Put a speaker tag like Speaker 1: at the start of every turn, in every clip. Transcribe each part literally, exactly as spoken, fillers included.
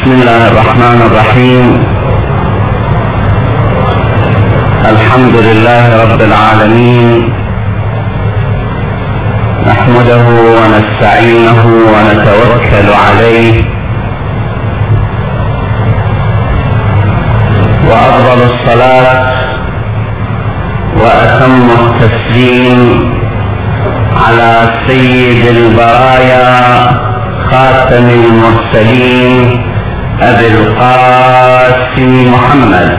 Speaker 1: بسم الله الرحمن الرحيم. الحمد لله رب العالمين، نحمده ونستعينه ونتوكل عليه، وأفضل الصلاة وأتم التسليم على سيد البرايا خاتم المرسلين أبي القاسم محمد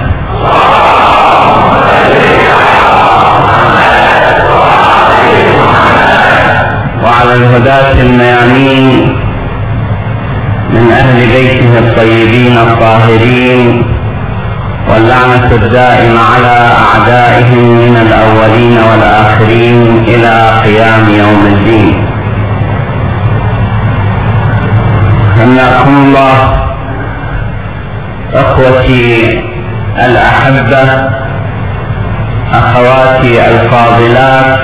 Speaker 1: وعلى الهداة الميامين من أهل بيته الطيبين الطاهرين، واللعنة الدائمة على أعدائهم من الأولين والآخرين إلى قيام يوم الدين. حياكم الله أخوتي الأحبة، أخواتي الفاضلات،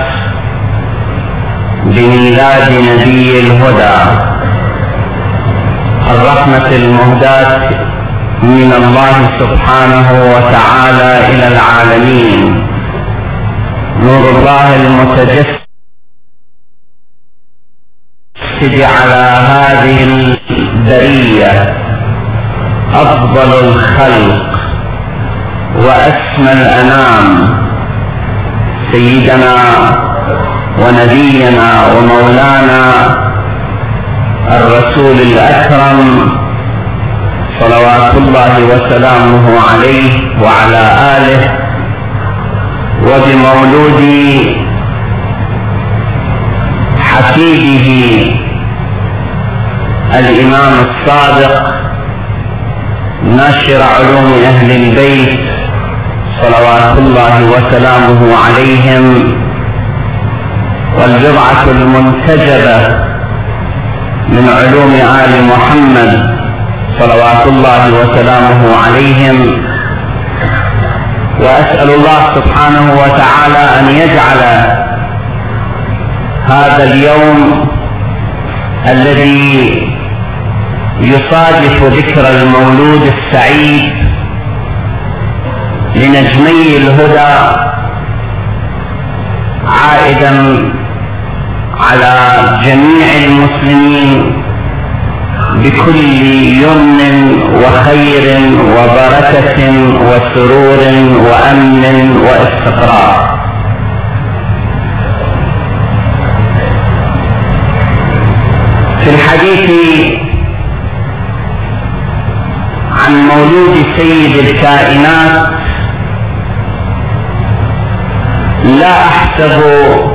Speaker 1: بميلاد نبي الهدى الرحمة المهداة من الله سبحانه وتعالى إلى العالمين، نور الله المتجسد على هذه البرية، أفضل الخلق وأسمى الأنام، سيدنا ونبينا ومولانا الرسول الأكرم صلوات الله وسلامه عليه وعلى آله، وبمولود حفيده الإمام الصادق ناشر علوم أهل البيت صلوات الله وسلامه عليهم، والبضعة المنتجبة من علوم آل محمد صلوات الله وسلامه عليهم. وأسأل الله سبحانه وتعالى أن يجعل هذا اليوم الذي يصادف ذكر المولود السعيد لنجمي الهدى عائدا على جميع المسلمين بكل يمن وخير وبركة وسرور وأمن واستقرار. في الحديث عن مولود سيد الكائنات لا أحسب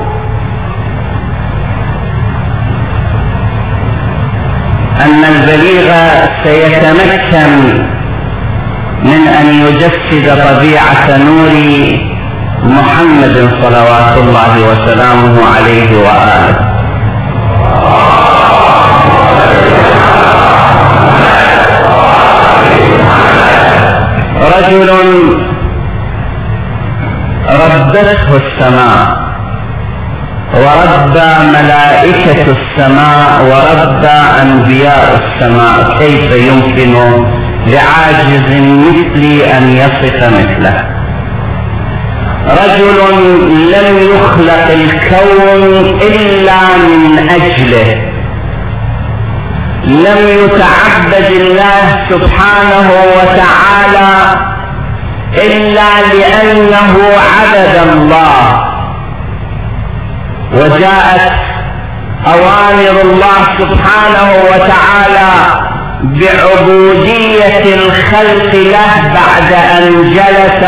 Speaker 1: أن البليغ سيتمكن من أن يجسد طبيعة نور محمد صلوات الله وسلامه عليه وآله. رجل ردته السماء ورد ملائكة السماء ورد أنبياء السماء، كيف يمكن لعاجز مثلي أن يصف مثله؟ رجل لم يخلق الكون إلا من أجله، لم يتعبد الله سبحانه وتعالى إلا لأنه عبد الله، وجاءت أوامر الله سبحانه وتعالى بعبودية الخلق له بعد أن جلس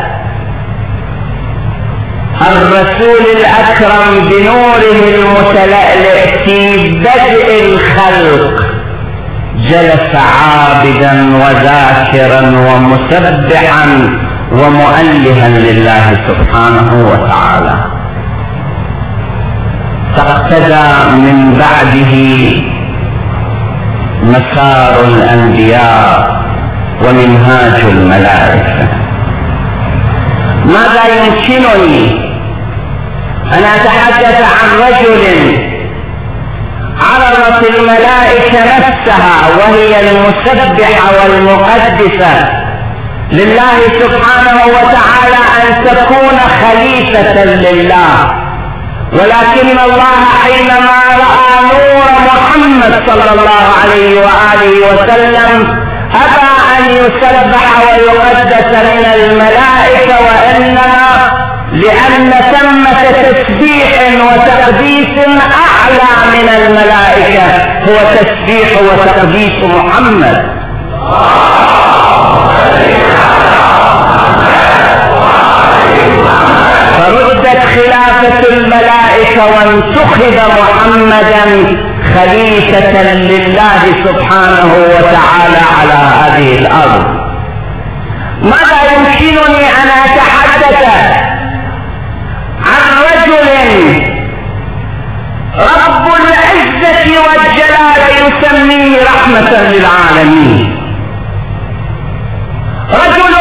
Speaker 1: الرسول الأكرم بنوره المتلألئ في بدء الخلق، جلس عابدا وذاكرا ومسبحا ومؤلها لله سبحانه وتعالى. فاقتدى من بعده مسار الأنبياء ومنهاج الملائكة. ماذا يمكنني أن أتحدث عن رجل عرضت الملائكة نفسها وهي المسبحة والمقدسة لله سبحانه وتعالى أن تكون خليفة لله، ولكن الله حينما رأى نور محمد صلى الله عليه وآله وسلم أبى أن يسبح ويقدس من الملائكة، وإنما لأن ثمة تسبيح وتقديس أعلى من الملائكة هو تسبيح وتقديس محمد. فردت خلافة الملائكة وانتخب محمدا خليفة لله سبحانه وتعالى على هذه الأرض. ماذا يمكنني أن أتحدث عن رجل رب العزة والجلال يسميه رحمة للعالمين، رجل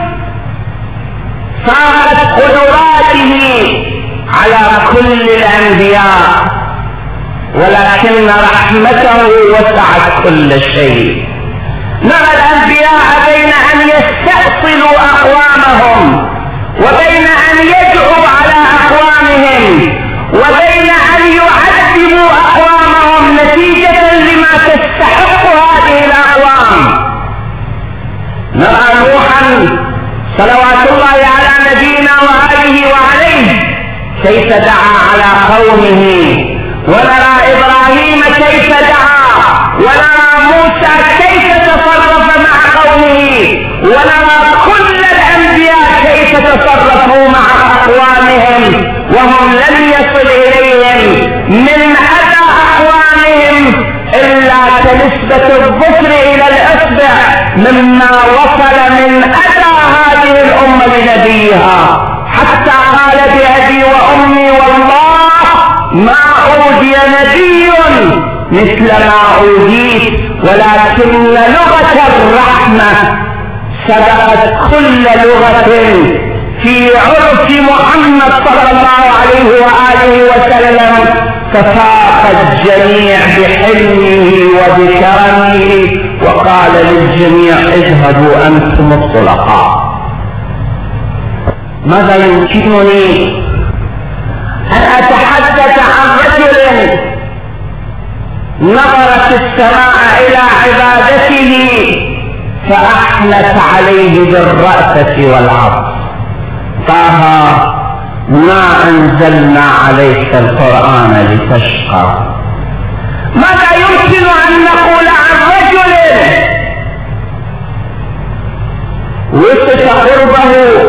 Speaker 1: صارت قدراته على كل الأنبياء، ولكن رحمته وسعت كل شيء. نرى الأنبياء بين أن يستأصلوا أقوامهم وبين أن يدعوا على أقوامهم وبين أن يعذبوا أقوامهم نتيجة لما تستحق هذه الأقوام. نرى نوحا صلوات الله على نبينا وآله وعليه كيف دعا على قومه، ونرى إبراهيم كيف دعا، ونرى موسى كيف تصرف مع قومه، ونرى كل الأنبياء كيف تصرفوا مع أقوامهم وهم لم يصل إليهم من أذى أقوامهم إلا كنسبة الظفر إلى الأصبع مما وصل من أذى هذه الأمة لنبيها، حتى قال بأبي وأمي والله ما أوذي نبي مثل ما أوذيت، ولكن لغة الرحمة سبقت كل لغة في عرف محمد صلى الله عليه وآله وسلم، ففاق الجميع بحلمه وبكرمه وقال للجميع اذهبوا أنتم الطلقاء. ماذا يمكنني أن أتحدث عن رجل نظرت السماء إلى عبادته فأحنت عليه بالرأفة والعطف. طه ما أنزلنا عليك القرآن لتشقى. ماذا يمكن أن نقول عن رجل وصف قربه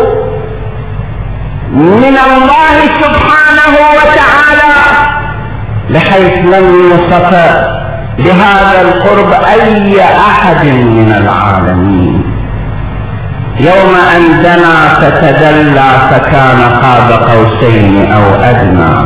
Speaker 1: من الله سبحانه وتعالى بحيث لم يوصف بهذا القرب أي أحد من العالمين؟ يوم أن دنا فتدلى فكان قاب قوسين أو أدنى.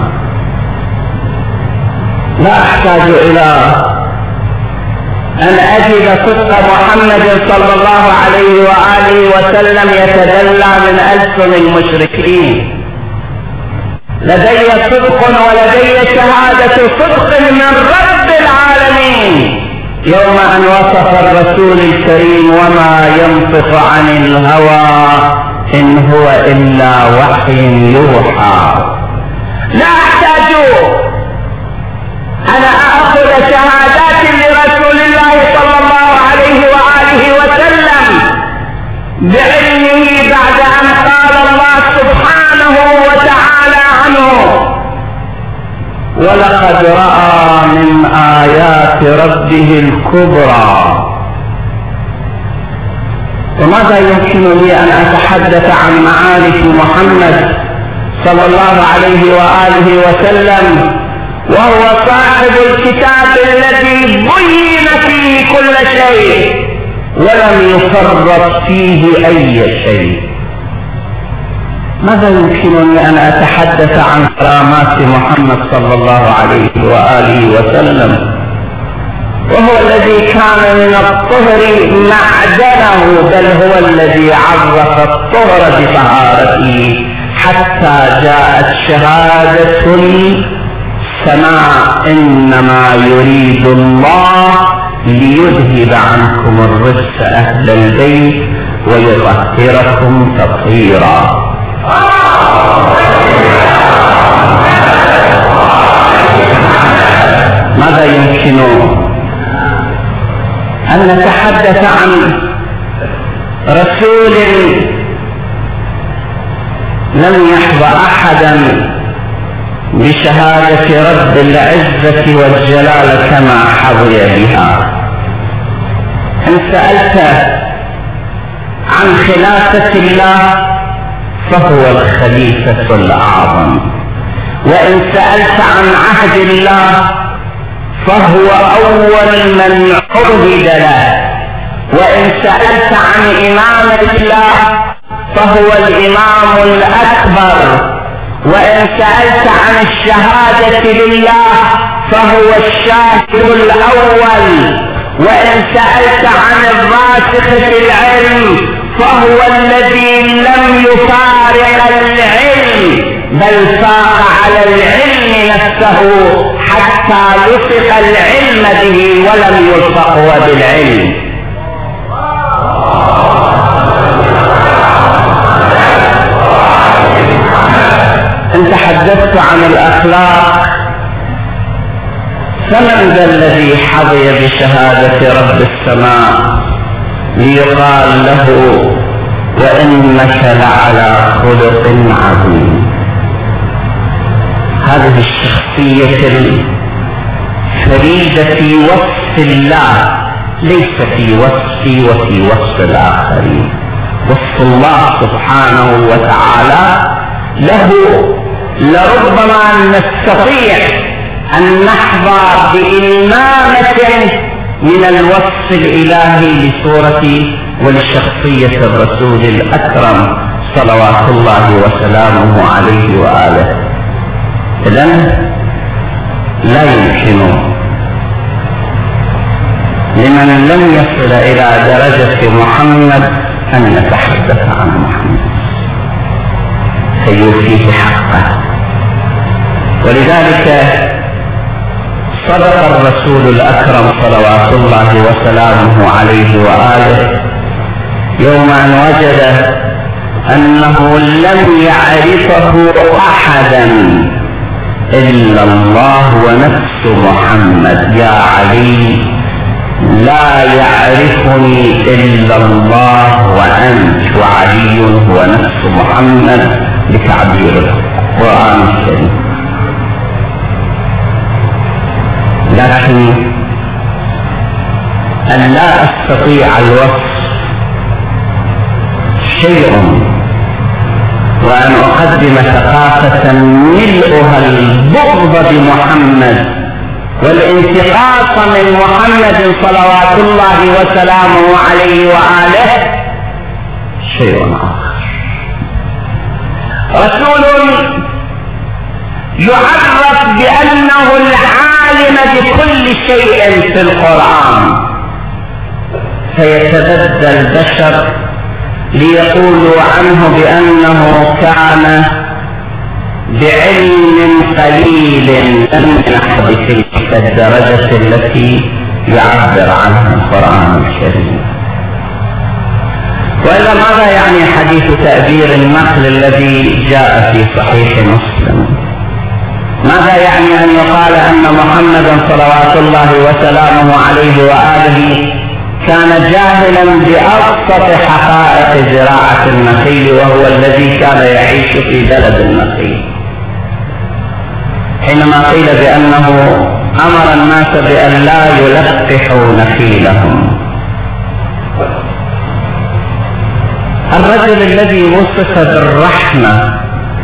Speaker 1: لا أحتاج إلى أن أجد صدق محمد صلى الله عليه وآله وسلم يتدلى من ألسن المشركين. لدي صدق ولدي شهادة صدق من رب العالمين يوم أن وصف الرسول الكريم وما ينطق عن الهوى إن هو إلا وحي يوحى. لا أحتاج أنا أخذ شهادات لرسول الله صلى الله عليه وآله وسلم بعلمه بعد أن قال الله سبحانه وتعالى عنه ولقد رأى من آيات ربه الكبرى. وماذا يمكن لي أن أتحدث عن معارف محمد صلى الله عليه وآله وسلم وهو صاحب الكتاب الذي بين فيه كل شيء ولم يفرط فيه أي شيء؟ ماذا يمكنني أن أتحدث عن كرامات محمد صلى الله عليه وآله وسلم وهو الذي كان من الطهر معدنه، بل هو الذي عرف الطهر بطهارته حتى جاءت شهادة السماء إنما يريد الله ليذهب عنكم الرجس أهل البيت ويطهركم تطهيرا. ماذا يمكن أن نتحدث عن رسول لم يحظى أحدا بشهادة رب العزة والجلال كما حظي بها؟ إن سألت عن خلافة الله فهو الخليفة الأعظم، وإن سألت عن عهد الله فهو أول من عبد له، وإن سألت عن إمامة الله فهو الإمام الأكبر، وإن سألت عن الشهادة لله فهو الشاهد الأول، وإن سألت عن الراسخ في العلم فهو الذي لم يفارق العلم بل فاق على العلم نفسه حتى لصق العلم به ولم يلصق هو بالعلم. إن تحدثت عن الأخلاق فمن ذا الذي حظي بشهادة رب السماء ليقال له وإنك لعلى خلق عظيم؟ هذه الشخصية الفريدة في وصف الله ليس في وصفي وفي وصف الآخرين. وصف الله سبحانه وتعالى له لربما نستطيع أن نحظى بإمامة من الوصف الإلهي لصورة ولشخصية الرسول الأكرم صلوات الله وسلامه عليه وآله. إذن لا يمكن لمن لم يصل إلى درجة محمد أن نتحدث عن محمد فيوفيه حقه. ولذلك صدق الرسول الأكرم صلوات الله وسلامه عليه وآله يوم أن وجد أنه لم يعرفه أحدا إلا الله ونفس محمد. يا علي لا يعرفني إلا الله وأنت، وعلي هو نفس محمد بتعبير القرآن الكريم. لكن أن لا أستطيع الوصف شيء وأن أقدم ثقافة ملؤها البغض بمحمد والانتقاص من محمد صلوات الله وسلامه عليه وآله شيء آخر. رسول يعرف بأنه العالم بكل شيء في القرآن، فيتبدى البشر ليقولوا عنه بأنه كان بعلم قليل لم يحظ تلك الدرجة التي يعبر عنها القرآن الكريم. وإلا ماذا يعني حديث تأبير النقل الذي جاء في صحيح مسلم؟ ماذا يعني أن يقال أن محمدا صلوات الله وسلامه عليه وآله كان جاهلا بأبسط حقائق زراعة النخيل وهو الذي كان يعيش في بلد النخيل، حينما قيل بأنه أمر الناس بأن لا يلقحوا نخيلهم؟ الرجل الذي وصف بالرحمة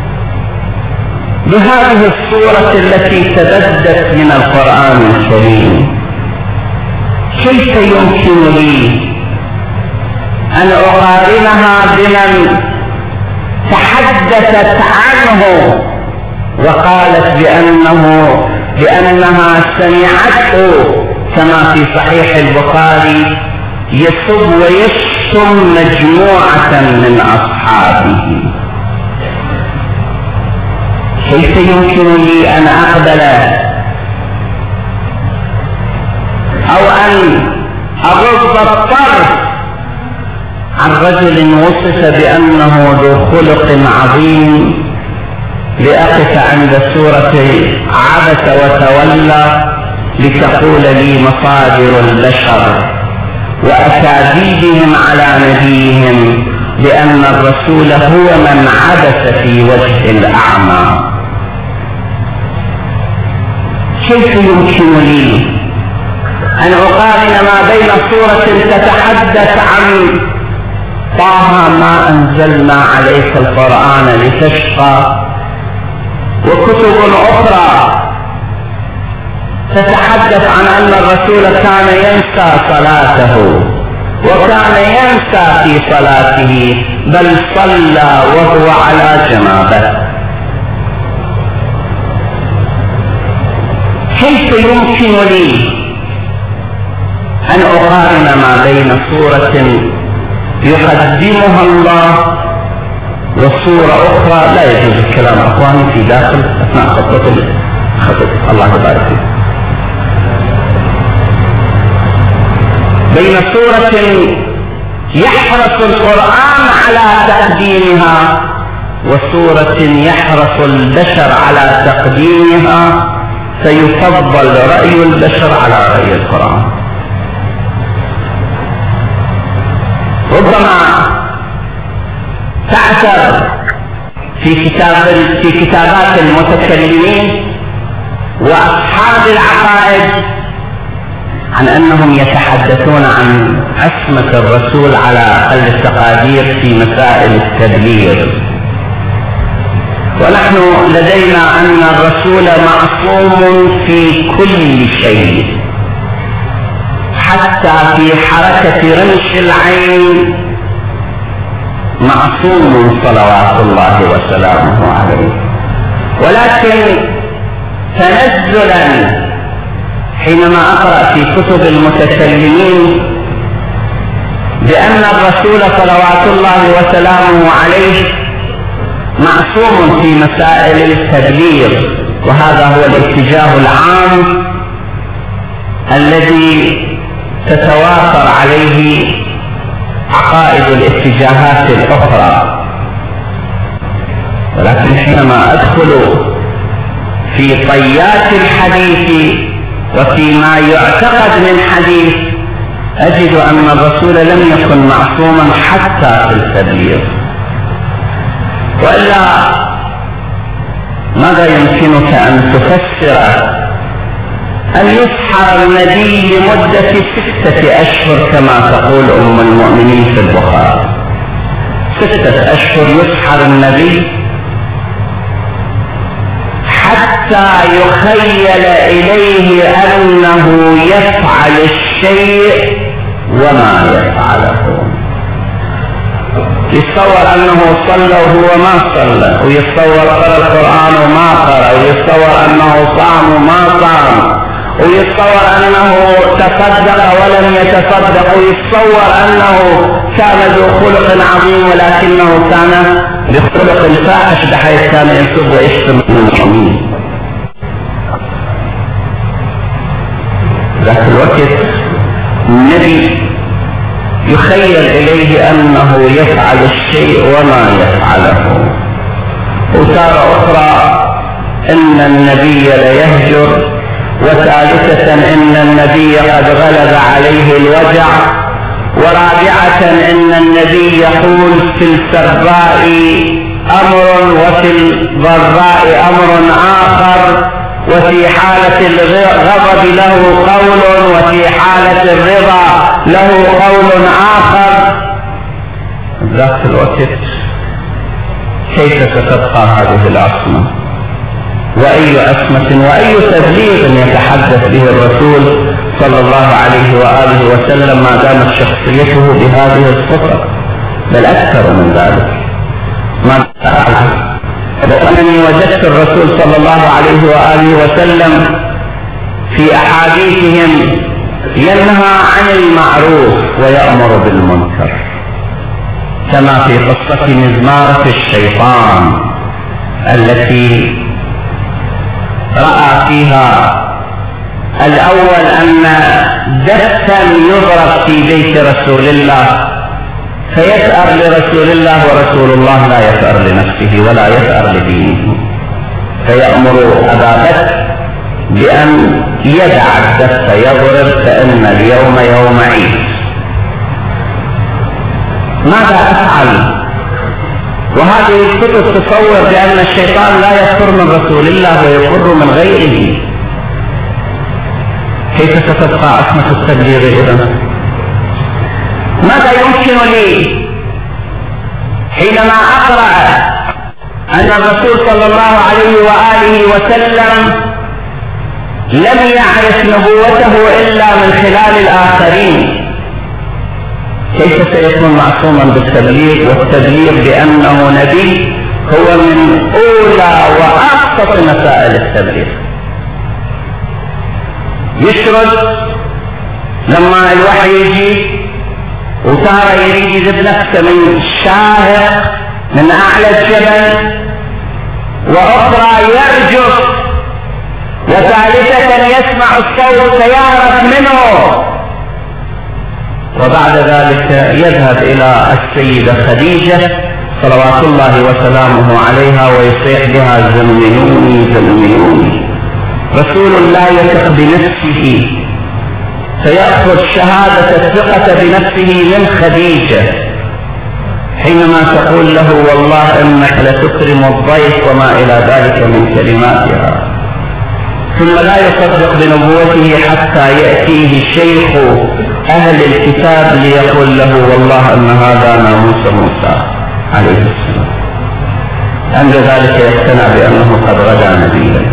Speaker 1: بهذه الصورة التي تبدت من القرآن الكريم، كيف يمكن لي أن أقارنها بمن تحدثت عنه وقالت بأنه بأنها سمعته كما في صحيح البخاري يسب ويشتم مجموعة من أصحابه؟ كيف يمكن لي أن أقبل أو أن أغض الطرف عن رجل وصف بأنه ذو خلق عظيم لأقف عند سورة عبس وتولى لتقول لي مصادر البشر وأكاذيبهم على نبيهم بأن الرسول هو من عبس في وجه الأعمى. كيف يمكن لي أن أقارن ما بين صورة تتحدث عن طه ما أنزلنا عليك القرآن لتشقى، وكتب أخرى تتحدث عن أن الرسول كان ينسى صلاته وكان ينسى في صلاته بل صلى وهو على جنابه؟ كيف يمكن لي أن أقارن ما بين صورة يقدمها الله وصورة أخرى؟ لا يجوز الكلام أخواني في داخل أثناء خطة الخطة. الله يبارك فيك. بين صورة يحرص القرآن على تقديمها وصورة يحرص البشر على تقديمها، فيفضل رأي البشر على رأي القرآن. ربما تعثر في كتاب في كتابات المتكلمين وأصحاب العقائد عن أنهم يتحدثون عن عصمة الرسول على أقل التقادير في مسائل التبليغ، ونحن لدينا أن الرسول معصوم في كل شيء، حتى في حركة رمش العين معصوم صلوات الله وسلامه عليه. ولكن تنزلا حينما أقرأ في كتب المتكلمين بأن الرسول صلوات الله وسلامه عليه معصوم في مسائل التبليغ، وهذا هو الاتجاه العام الذي تتوافر عليه عقائد الاتجاهات الأخرى. ولكن حينما أدخل في طيات الحديث وفيما يعتقد من حديث أجد أن الرسول لم يكن معصوما حتى في التبليغ. وإلا ماذا يمكنك أن تفسر أن يسحر النبي لمدة ستة أشهر كما تقول أم المؤمنين في البخاري؟ ستة أشهر يسحر النبي حتى يخيل إليه أنه يفعل الشيء وما يفعله. يتصور أنه صلى وهو ما صلى، ويتصور قرأ القرآن وما قرأ، ويتصور أنه صام وما صام، ويتصور أنه تصدق ولم يتصدق، ويتصور أنه كان ذو خلق عظيم ولكنه كان بخلق فاحش بحيث كان يسب ويشتم المؤمنين. ذاك الوقت النبي يخيل إليه أنه يفعل الشيء وما يفعله. وتارة أخرى إن النبي ليهجر، وثالثة إن النبي قد غلب عليه الوجع، ورابعة إن النبي يقول في السراء أمر وفي الضراء أمر آخر، وفي حالة الغضب له قول وفي حالة الرضا له قول آخر. ذاك الوقت كيف ستبقى هذه العصمة؟ وأي عصمة وأي تبليغ يتحدث به الرسول صلى الله عليه وآله وسلم ما دامت شخصيته بهذه الصفة، بل أكثر من ذلك. ما أعلم وأنني وجدت الرسول صلى الله عليه وآله وسلم في أحاديثهم ينهى عن المعروف ويأمر بالمنكر، كما في قصة مزمارة الشيطان التي رأى فيها الأول أن دفا يضرب في بيت رسول الله فيثأر لرسول الله، ورسول الله لا يثأر لنفسه ولا يثأر لدينه، فيأمر أبا بكر بأن يدع الدف يضرب فإن اليوم يوم عيد. ماذا أفعل؟ وهذه الكتب تصور بأن الشيطان لا يفر من رسول الله ويفر من غيره. كيف ستبقى عصمة التبليغ إذن؟ ماذا يمكن لي حينما أقرأ أن الرسول صلى الله عليه وآله وسلم لم يعرف نبوته إلا من خلال الآخرين؟ كيف سيكون معصوما بالتبليغ؟ والتبليغ بأنه نبي هو من أولى وأبسط مسائل التبليغ. يشرد لما الوحي يجي وتارة يريد يجيب نفسه من الشاهق من أعلى الجبل، وأخرى يرجف، وثالثة يسمع الصوت فيهرب منه، وبعد ذلك يذهب إلى السيدة خديجة صلوات الله وسلامه عليها ويصيح بها زمنوني زمنوني. رسول لا يثق بنفسه فيأخذ شهادة الثقة بنفسه من خديجة حينما تقول له والله إنك لتكرم الضيف وما إلى ذلك من كلماتها، ثم لا يصدق بنبوته حتى يأتيه شيخ أهل الكتاب ليقول له والله أن هذا ناموس موسى عليه السلام. عند ذلك يقتنع بأنه قد غدا نبيا.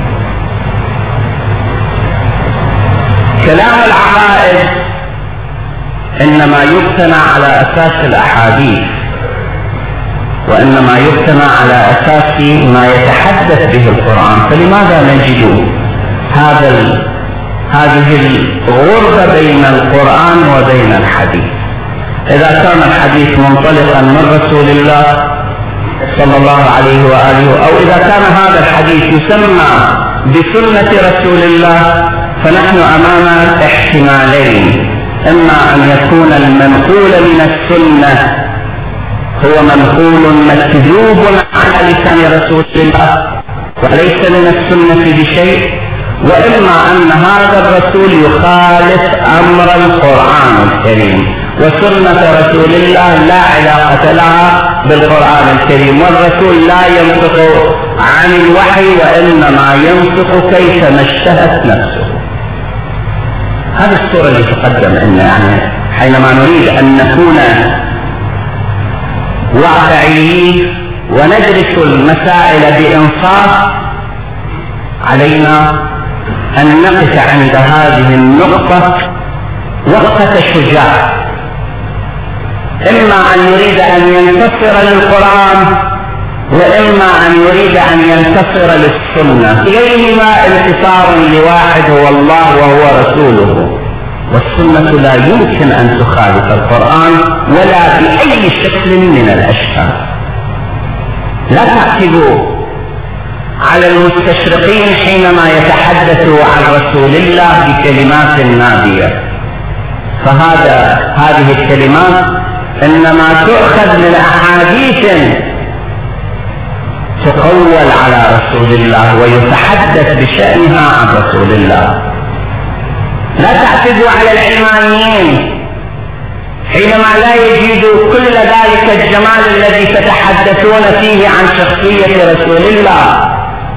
Speaker 1: كلام العقائد إنما يبتنى على أساس الأحاديث، وإنما يبتنى على أساس ما يتحدث به القرآن. فلماذا نجد هذا هذه الغربة بين القرآن وبين الحديث؟ إذا كان الحديث منطلقا من رسول الله صلى الله عليه وآله، أو إذا كان هذا الحديث يسمى بسنة رسول الله، فنحن أمام احتمالين: إما أن يكون المنقول من السنة هو منقول مكذوب على لسان رسول الله وليس من السنة بشيء، وإما أن هذا الرسول يخالف أمر القرآن الكريم، وسنة رسول الله لا علاقة لها بالقرآن الكريم، والرسول لا ينطق عن الوحي وإنما ينطق كيفما اشتهت نفسه. هذه الصورة اللي تقدم لنا، يعني حينما نريد أن نكون واقعيين وندرس المسائل بإنصاف علينا أن نقف عند هذه النقطة وقفة شجاع، إما أن يريد أن ينتصر للقرآن وإما أن يريد أن ينتصر للسنة، إليهما انتصار لواحد هو الله وهو رسوله، والسنة لا يمكن أن تخالف القرآن ولا بأي شكل من الأشكال. لا تعتبوا على المستشرقين حينما يتحدثوا عن رسول الله بكلمات نادية، فهذا هذه الكلمات إنما تؤخذ من أحاديث تقول على رسول الله ويتحدث بشأنها عن رسول الله. لا تعتدوا على العلمانيين حينما لا يجدوا كل ذلك الجمال الذي تتحدثون فيه عن شخصية رسول الله،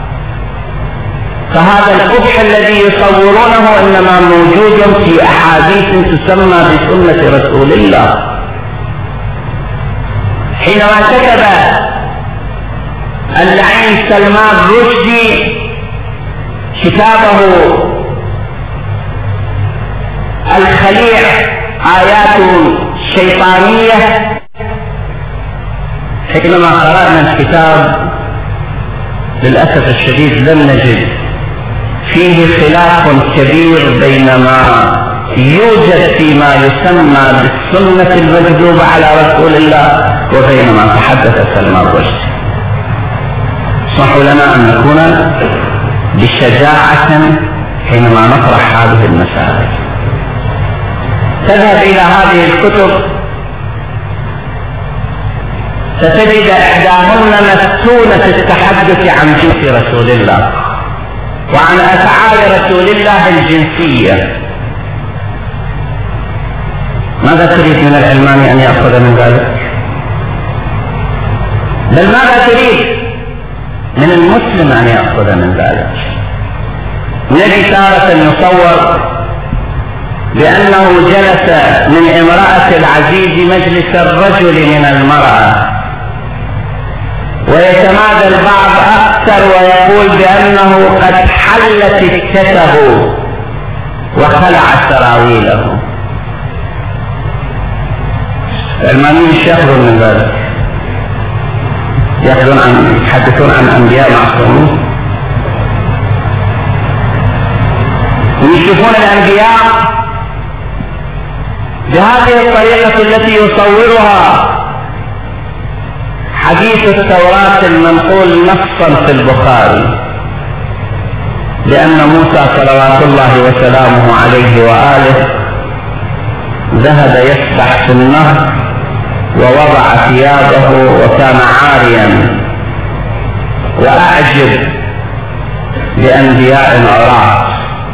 Speaker 1: فهذا القبح الذي يصورونه إنما موجود في أحاديث تسمى بسنة رسول الله. حينما كتب اللعين سلمان رشدي كتابه الخليع آيات شيطانية، حينما قرأنا الكتاب للأسف الشديد لم نجد فيه خلاف كبير بين ما يوجد فيما يسمى بالسنة المكذوبة على رسول الله وبين ما تحدث سلمان رشدي. اسمحوا لنا أن نكون بشجاعة حينما نطرح هذه المسائل. تذهب إلى هذه الكتب ستجد إحداهن مفتونة التحدث عن جنس رسول الله وعن أفعال رسول الله الجنسية. ماذا تريد من العلماني أن يأخذ من ذلك؟ بل ماذا تريد من المسلم أن يأخذ من ذلك؟ الذي تارة يصور بأنه جلس من امرأة العزيز مجلس الرجل من المرأة، ويتمادى البعض أكثر ويقول بأنه قد حلت الكتب وخلع سراويله. العلمانيين ايش يأخذون من ذلك؟ يأخذون عن يتحدثون عن أنبياء معصومين، ويشوفون الأنبياء بهذه الطريقة التي يصورها حديث التوراة المنقول نصا في البخاري، لأن موسى صلوات الله وسلامه عليه وآله ذهب يسبح في النهر ووضع ثيابه وكان عاريا، وأعجب بأنبياء عراة،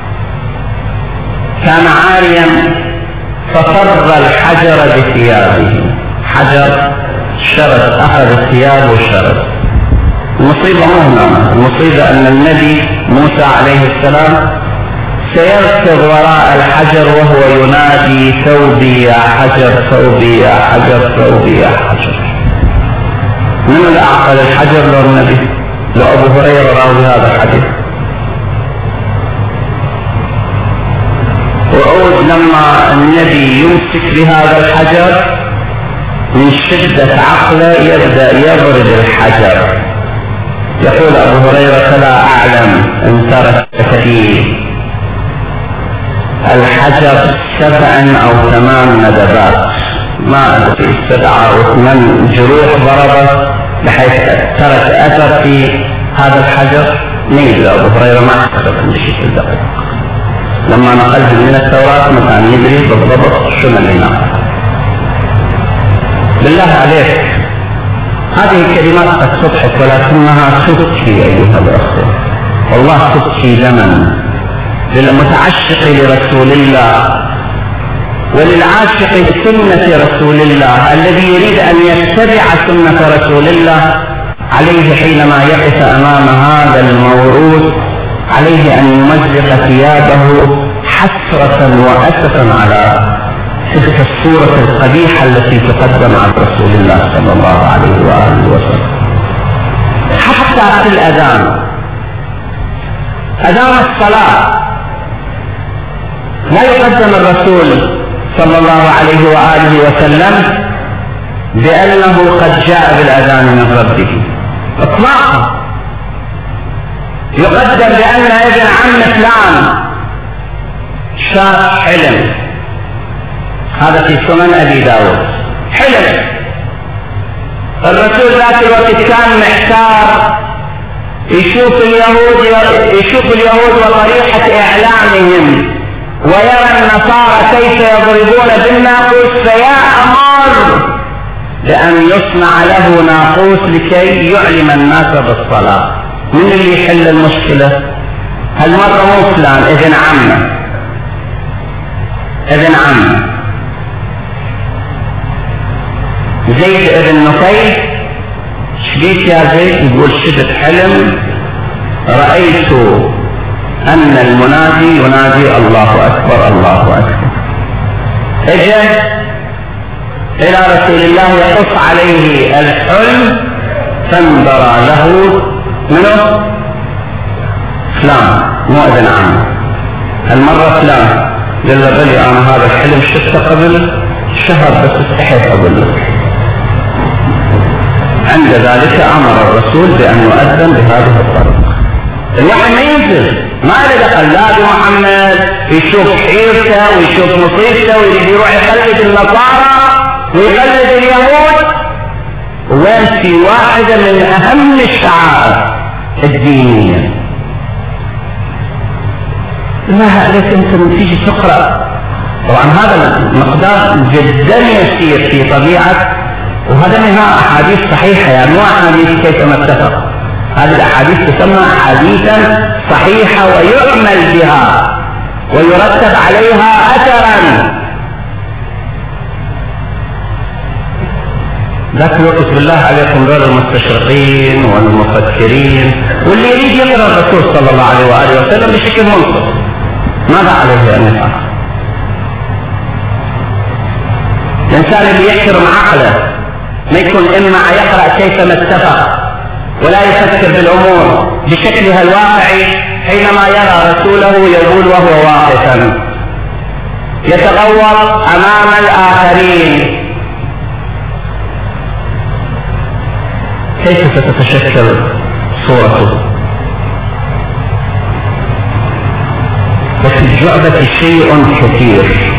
Speaker 1: كان عاريا ففر الحجر بثيابه، حجر شرد، أخذ الثياب وشرد. المصيبة مو هنا، المصيبة أن النبي موسى عليه السلام سيركض وراء الحجر وهو ينادي ثوبي يا حجر ثوبي يا حجر ثوبي يا حجر. من اللي أعقل الحجر لو النبي؟ لو أبو هريرة راوي هذا الحديث. وعود لما النبي يمسك بهذا الحجر من شدة عقله يبدأ يضرب الحجر. يقول أبو هريرة فلا أعلم إن تركت فيه الحجر سبعا أو ثمان ندبات، ما أدري سبعة أو ثمان جروح ضربت بحيث ترك أثر في هذا الحجر. نيل أبو هريرة ما أحسب بشكل دقيق، لما نقلت من التوراة ما كان يدري بالضبط شو اللي نقل. بالله عليك هذه الكلمات قد تضحك ولكنها تبكي أيها الأخوة، والله تبكي لمن؟ للمتعشق لرسول الله وللعاشق لسنة رسول الله الذي يريد أن يتبع سنة رسول الله. عليه حينما يقف أمام هذا الموروث عليه أن يمزق ثيابه حسرة وأسفا على تلك الصورة القبيحة التي تقدم عن رسول الله صلى الله عليه وآله وسلم. حتى في الأذان، أذان الصلاة لا يقدم الرسول صلى الله عليه وآله وسلم بأنه قد جاء بالأذان من ربه إطلاقا، يقدم بأن ابن عم فلان شاف حلم، هذا في سنن أبي داود، حلم. الرسول ذات الوقت كان محتار يشوف اليهود يشوف اليهود وطريقة إعلامهم ويرى النصارى كيف يضربون بالناقوس، فيأمر بأن يصنع له ناقوس لكي يعلم الناس بالصلاة. من اللي يحل المشكلة؟ هالمرة مو فلان، ابن عمه ابن عمه زيد ابن نفيل. شبيك يا زيد؟ يقول شفت حلم رأيت أن المنادي ينادي الله أكبر الله أكبر. اجى إلى رسول الله يقص عليه الحلم فانظر له منه فلان مو ابن عمه، المرة فلان. قال له بلي أنا هذا الحلم شفته قبل شهر بس استحيت أقول لك. عند ذلك أمر الرسول بأن يؤذن بهذه الطريقة. الوحي ما ينزل، ما له دخل لا بمحمد يشوف حيرته ويشوف مصيبته ويريد يروح يقلد النصارى ويقلد اليهود. وين في واحدة من أهم الشعائر الدينية. ما عليك أنت من تيجي تقرأ طبعا هذا المقدار جدا يسير في طبيعة، وهذا منها أحاديث صحيحة، يعني مو أحاديث كيفما اتفق، هذه الأحاديث تسمى حديثا صحيحة ويعمل بها ويرتب عليها أثرا. ذاك الوقت بالله عليكم دول المستشرقين والمفكرين واللي يريد يقرأ الرسول صلى الله عليه وآله وسلم بشكل منصف ماذا عليه أن يفعل؟ الإنسان اللي يحترم عقله ما يكون إما يقرأ كيفما اتفق ولا يفكر بالأمور بشكلها الواقعي حينما يرى رسوله يقول وهو واقفا يتغوط أمام الآخرين. كيف ستتشكل صورته؟ وفي الجعبة شيء كثير.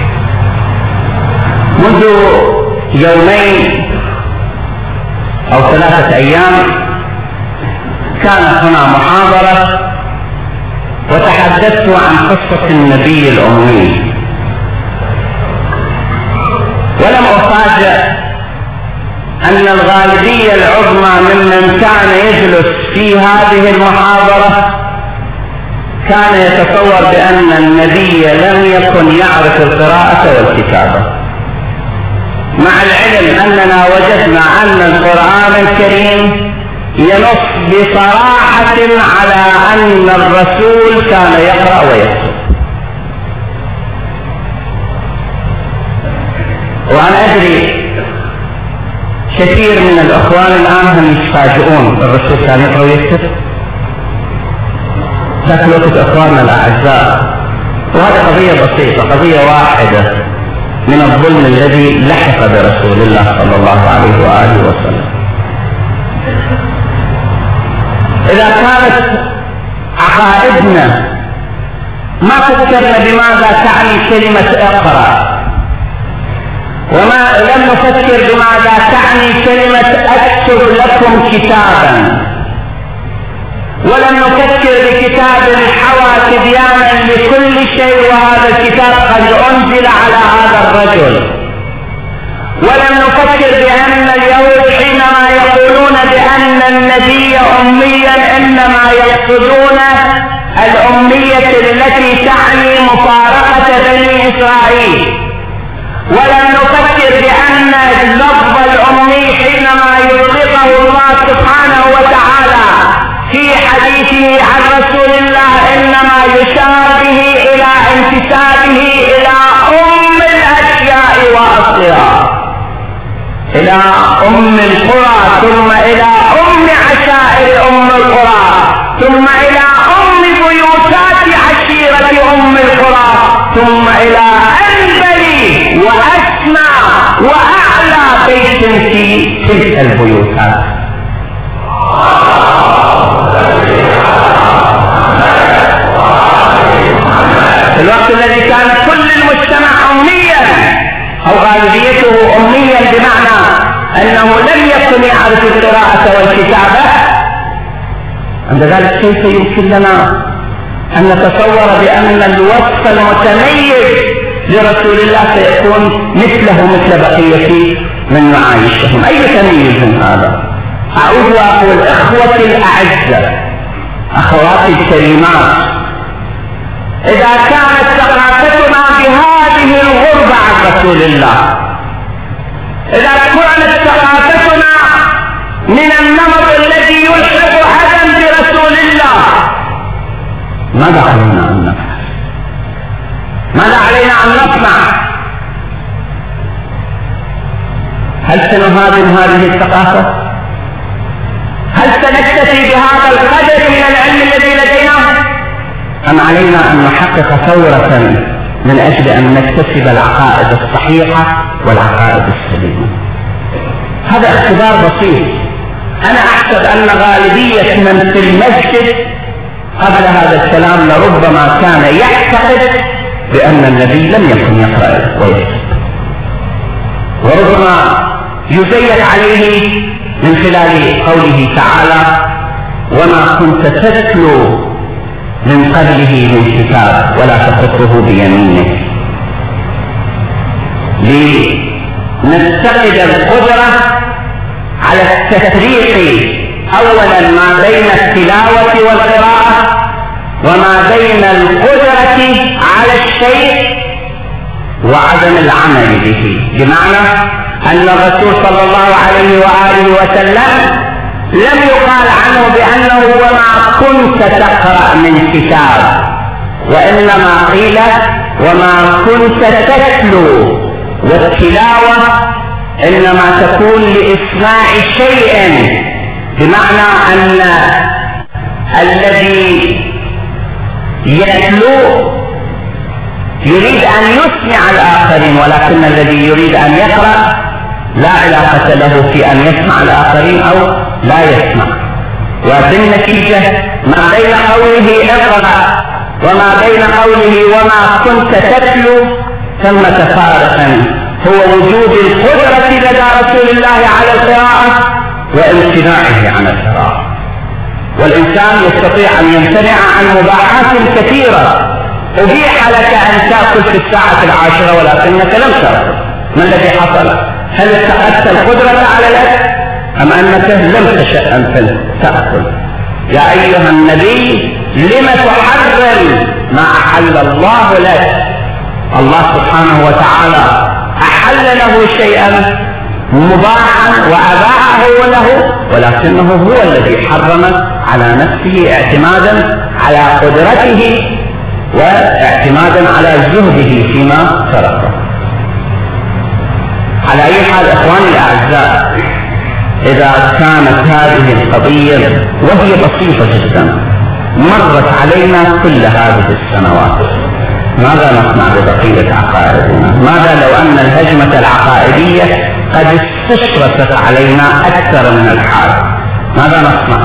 Speaker 1: منذ يومين أو ثلاثة أيام كانت هنا محاضرة وتحدثت عن قصة النبي الأمي، ولم أفاجأ أن الغالبية العظمى ممن كان يجلس في هذه المحاضرة كان يتصور بأن النبي لم يكن يعرف القراءة والكتابة، مع العلم أننا وجدنا أن القرآن الكريم ينص بصراحة على أن الرسول كان يقرأ ويكتب. وأنا أدري كثير من الأخوان الآن هم يتفاجئون الرسول كان يقرأ ويكتب. ذاك الوقت أخواننا الأعزاء، وهذه قضية بسيطة، قضية واحدة من الظلم الذي لحق برسول الله صلى الله عليه وآله وسلم. إذا كانت عقائدنا ما فكرنا بماذا تعني كلمة اقرأ، وما لم نفكر بماذا تعني كلمة اكتب لكم كتابا، ولم نفكر بكتاب حوى تبيانا لكل شيء، وهذا الكتاب قد أنزل على هذا الرجل، ولم نفكر بأن اليهود حينما يقولون بأن النبي أميا إنما يقصدون الأمية التي تعني مفارقة بني إسرائيل، ولم نفكر بأن اللفظ الأمي حينما يطلقه الله سبحانه وتعالى في حديثه عن رسول الله إنما يشار به إلى انتسابه إلى أم الأشياء وأصلها، إلى أم القرى، ثم إلى أم عشائر أم القرى، ثم إلى أم بيوتات عشيرة أم القرى، ثم إلى أنبل وأسمى وأعلى بيت في تلك البيوتات. في الوقت الذي كان كل المجتمع أميا أو غالبيته أميا بمعنى أنه لم يكن يعرف القراءة والكتابة، عند ذلك كيف يمكن لنا أن نتصور بأن الوصف المتميز لرسول الله سيكون مثله مثل بقية من معايشهم؟ أي تمييز هذا؟ أعود وأقول إخوتي الأعزة، أخواتي الكريمات، إذا كانت ثقافتنا بهذه الغربة عن رسول الله، إذا كانت ثقافتنا من النمط الذي يلحق أذى برسول الله، ماذا علينا أن نفعل؟ ماذا علينا أن نصنع؟ هل سنهاجم هذه الثقافة؟ هل سنكتفي بهذا القدر من العلم الذي لدينا؟ أم علينا أن نحقق ثورة من أجل أن نكتسب العقائد الصحيحة والعقائد السليمة؟ هذا اختبار بسيط. أنا أحسب أن غالبية من في المسجد قبل هذا الكلام لربما كان يعتقد بأن النبي لم يكن يقرأ ويكتب، وربما يزيد عليه من خلال قوله تعالى وما كنت تتلو من قبله من كتاب ولا تخطه بيمينك. لنفتقد القدرة على التفريق أولا ما بين التلاوة والقراءة وما بين القدرة على الشيء وعدم العمل به. بمعنى أن الرسول صلى الله عليه وآله وسلم لم يقال عنه بأنه وما كنت تقرأ من كتاب، وإنما قيل وما كنت تتلو، والتلاوة إنما تكون لإسماع شيء، بمعنى أن الذي يتلو يريد أن يسمع الآخرين، ولكن الذي يريد أن يقرأ لا علاقة له في أن يسمع الآخرين أو لا يسمع. وبالنتيجة ما بين قوله اقرأ وما بين قوله وما كنت تتلو ثمة فارقا، هو وجود القدرة لدى رسول الله على القراءة وامتناعه عن القراءة. والإنسان يستطيع أن يمتنع عن مباحات كثيرة أبيح لك أن تأكل في الساعة العاشرة ولكنك لم تأكل. ما الذي حصل؟ هل اتخذت القدرة على الأكل أم أنك لم تشأ أن تأكل؟ يا أيها النبي لم تحرم ما أحل الله لك؟ الله سبحانه وتعالى أحل له شيئا مباحا وأباحه له، ولكنه هو الذي حرم على نفسه اعتمادا على قدرته واعتمادا على زهده فيما تركه. على أي حال إخواني الأعزاء، إذا كانت هذه القضية وهي بسيطة جدا مرت علينا كل هذه السنوات، ماذا نصنع ببقية عقائدنا؟ ماذا لو أن الهجمة العقائدية قد استشرفت علينا أكثر من الحال؟ ماذا نصنع؟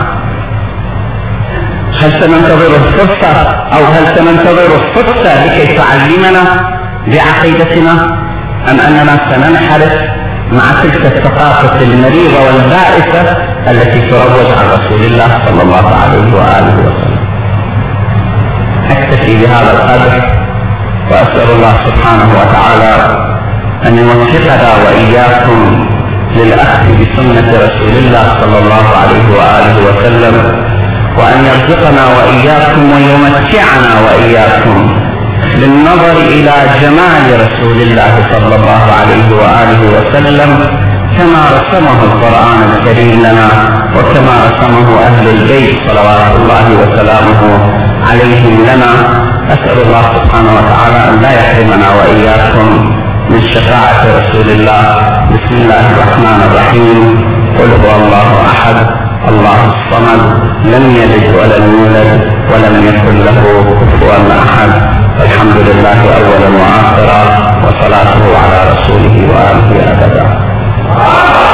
Speaker 1: هل سننتظر الفرصة أو هل سننتظر الفرصة لكي تعلمنا بعقيدتنا، أم أننا سننحرف مع تلك الثقافة المريضة والبائسة التي تروج عن رسول الله صلى الله عليه وآله وسلم؟ أكتفي بهذا القدر، وأسأل الله سبحانه وتعالى أن يوفقنا وإياكم للأخذ بسنة رسول الله صلى الله عليه وآله وسلم، وأن يرزقنا وإياكم ويمتعنا وإياكم للنظر إلى جمال رسول الله صلى الله عليه وآله وسلم كما رسمه القرآن الكريم لنا وكما رسمه أهل البيت صلوات الله وسلامه عليهم لنا. أسأل الله سبحانه وتعالى أن لا يحرمنا وإياكم من شفاعة رسول الله. بسم الله الرحمن الرحيم. قل هو الله أحد الله الصمد لم يلد ولم يولد ولم يكن له كفوا أحد. الحمد لله أولا وآخرا، وصلاته على رسوله وآله أبدا.